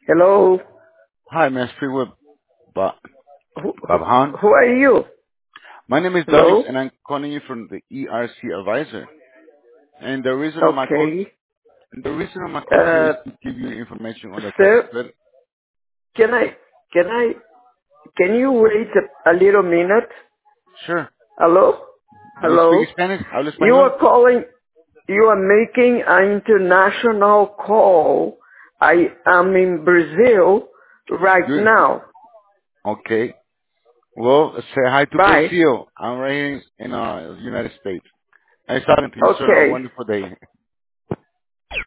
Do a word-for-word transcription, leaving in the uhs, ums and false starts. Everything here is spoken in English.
Hello. Hi, may I speak with Bob, Who, who, Bob Hahn? who are you? My name is Darius, Hello. and I'm calling you from the E R C advisor. And the reason of my call, Okay. the reason of my call to you Uh, is to give you information on the tax sir, credit. can I, can I, can you wait a, a little minute? Sure. Hello. Do you speak Hello. Spanish? ¿Hablo You español? are calling. You are making an international call. I am in Brazil right You, now. okay. Well, say hi to Bye. Brazil. I'm right here in uh, United States. Nice talking to you, sir. Have a Okay. wonderful day.